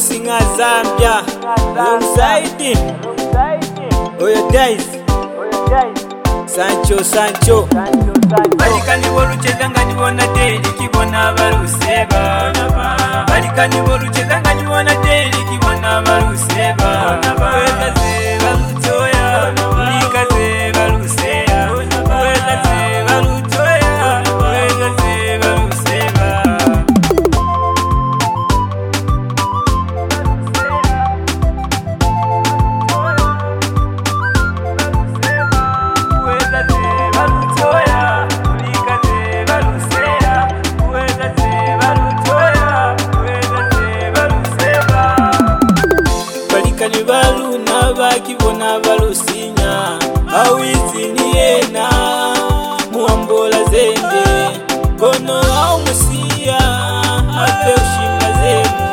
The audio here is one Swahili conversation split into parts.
singa Zambia alongside Oyo guys Sancho Balikani bolucheza nga nibona teri kibona baruseba Balikani bolucheza nga nibona teri kibona baruseba Weza zeba lutoya Ulika zeba luseya Weza zeba lutoya Weza zeba luseba Kanibalu na bakibona balusinya awizi ni yena muambola zende kono au musia ate ushima zenu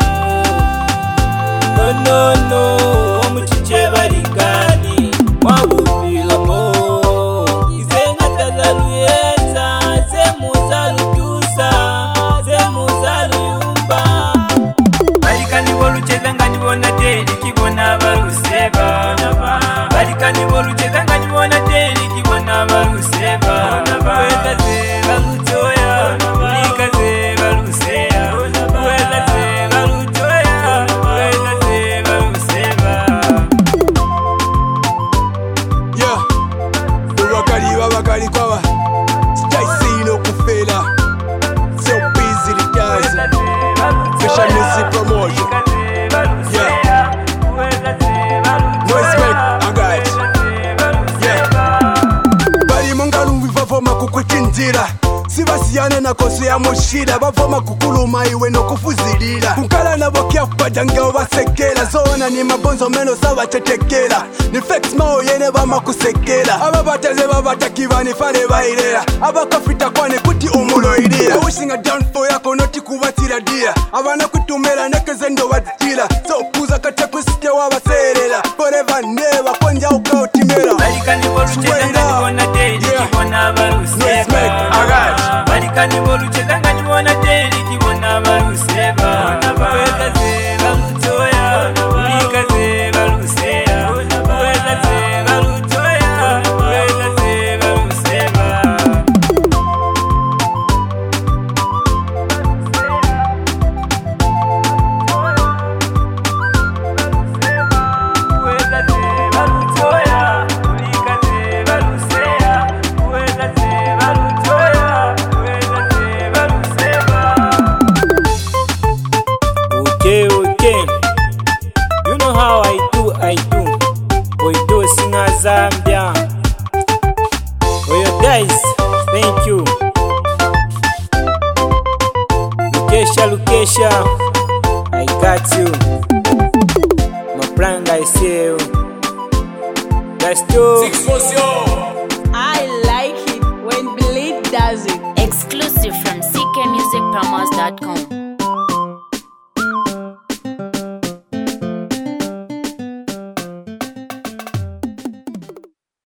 no omuchiche balikani mwabubila mo izenga tazaluyeza zemuzalutusa zemuzaluyumba balikani bolucheza nga nibona teri kibona baruseba Balikani bolucheza nga nibona teri kibona baruseba Weza zeba lutoya Ulika zeba luseya Weza zeba lutoya Weza zeba luseba Yeah, uwakali wabakali kwawa Sijaisino kufela So busy the guys Special music promotion Yeah Noise make a guide Yeah Bali mungalumbi vavoma kukuchinzira Sibasiyane na koso ya mushira bavoma kukuluma iwe no kufuzilira Kunkala nabo kyafupada ngeo basekera Zona ni mabonzo meno sawa chetekera Ni flex mao yene bama kusekera Aba bateze babatakiba ni fane bairera Aba kafita kwane kuti umulo irira Wishing a downfall yako noti kubatira dia Abana kutumera nekeze ndo watira So kuza kate kusike wabaserera Forever never konja ukautimera Balikani bolucheza nga nibona teri kibona baruseba Balikani bolucheza nga nibona teri kibona baruseba Weza zeba lutoya Ulika zeba luseya Weza zeba lutoya Weza zeba luseba Weza zeba lutoya Ulika zeba luseya Weza zeba lutoya Weza zeba luseba Okay You know how I do Boy do singa Zambia Oyo guys Thank you Lukesha I got you My plan I see you Let's do I like it when Bleed does it. Exclusive from ckmusicpromos.com.